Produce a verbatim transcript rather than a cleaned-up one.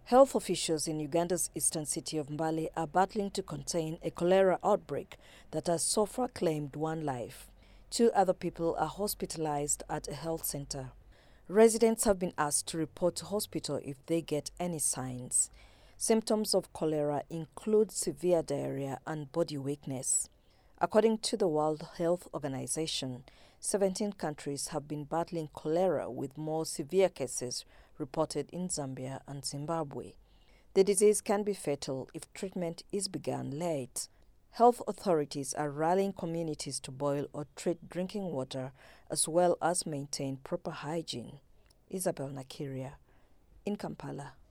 Health officials in Uganda's eastern city of Mbale are battling to contain a cholera outbreak that has so far claimed one life. Two other people are hospitalized at a health center. Residents have been asked to report to hospital if they get any signs. Symptoms of cholera include severe diarrhea and body weakness. According to the World Health Organization, seventeen countries have been battling cholera, with more severe cases reported in Zambia and Zimbabwe. The disease can be fatal if treatment is begun late. Health authorities are rallying communities to boil or treat drinking water as well as maintain proper hygiene. Isabel Nakiria in Kampala.